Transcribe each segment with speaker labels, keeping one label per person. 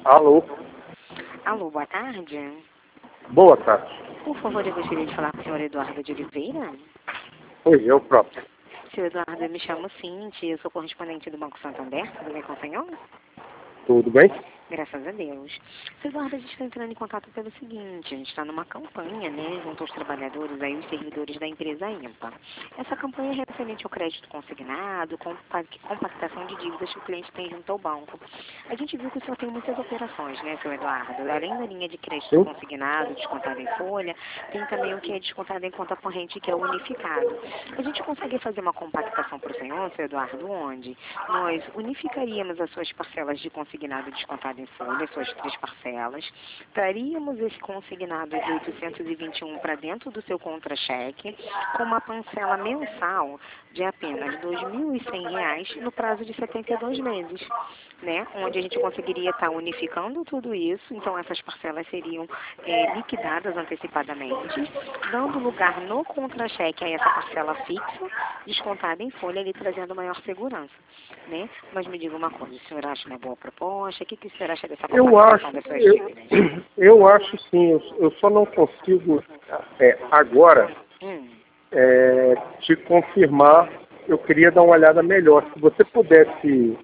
Speaker 1: Alô?
Speaker 2: Alô, boa tarde.
Speaker 1: Boa tarde.
Speaker 2: Por favor, eu gostaria de falar com o senhor Eduardo de Oliveira.
Speaker 1: Oi, eu próprio.
Speaker 2: Senhor Eduardo, eu me chamo Cintia, eu sou correspondente do Banco Santander. Tudo bem com o senhor?
Speaker 1: Tudo bem?
Speaker 2: Graças a Deus. Senhor Eduardo, a gente está entrando em contato pelo seguinte, a gente está numa campanha, né, junto aos trabalhadores, aí os servidores da empresa IMPA. Essa campanha é referente ao crédito consignado, compactação de dívidas que o cliente tem junto ao banco. A gente viu que o senhor tem muitas operações, né, senhor Eduardo? Além da linha de crédito
Speaker 1: Sim.
Speaker 2: consignado, descontado em folha, tem também o que é descontado em conta corrente, que é o unificado. A gente consegue fazer uma compactação para o senhor Eduardo, onde nós unificaríamos as suas parcelas de consignado descontado em folha, suas 3 parcelas, traríamos esse consignado de 821 para dentro do seu contra-cheque, com uma parcela mensal de apenas R$ 2.100 no prazo de 72 meses, né? Onde a gente conseguiria estar unificando tudo isso, então essas parcelas seriam liquidadas antecipadamente, dando lugar no contra-cheque a essa parcela fixa, descontada em folha, ali trazendo maior segurança, né? Mas me diga uma coisa, o senhor acha uma boa proposta? O que o senhor acha dessa compactação das suas dívidas?
Speaker 1: Eu acho sim, eu só não consigo agora te confirmar. Eu queria dar uma olhada melhor. Se você pudesse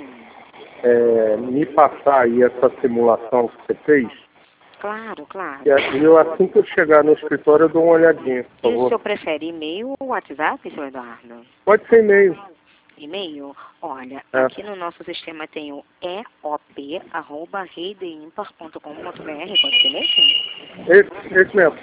Speaker 1: me passar aí essa simulação que você fez.
Speaker 2: Claro, claro.
Speaker 1: E eu, assim que eu chegar no escritório, eu dou uma olhadinha, por
Speaker 2: E o
Speaker 1: favor.
Speaker 2: senhor prefere e-mail ou WhatsApp, senhor Eduardo?
Speaker 1: Pode ser e-mail.
Speaker 2: E-mail? Olha, aqui no nosso sistema tem o eop@redeimpar.com.br, pode ser mesmo?
Speaker 1: Esse mesmo.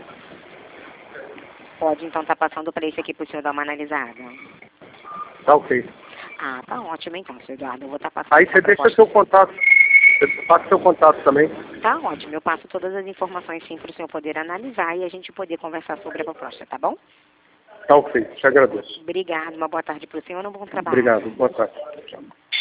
Speaker 2: Pode então estar passando para esse aqui para o senhor dar uma analisada.
Speaker 1: Tá ok.
Speaker 2: Ah, tá ótimo então, senhor Eduardo. Eu vou estar passando
Speaker 1: Aí
Speaker 2: essa
Speaker 1: você deixa
Speaker 2: proposta.
Speaker 1: seu contato. Você passa seu contato também.
Speaker 2: Tá ótimo, eu passo todas as informações sim para o senhor poder analisar e a gente poder conversar sobre a proposta, tá bom?
Speaker 1: Tá ok, te agradeço.
Speaker 2: Obrigado, uma boa tarde para o senhor e um bom trabalho.
Speaker 1: Obrigado, boa tarde.
Speaker 2: Tchau.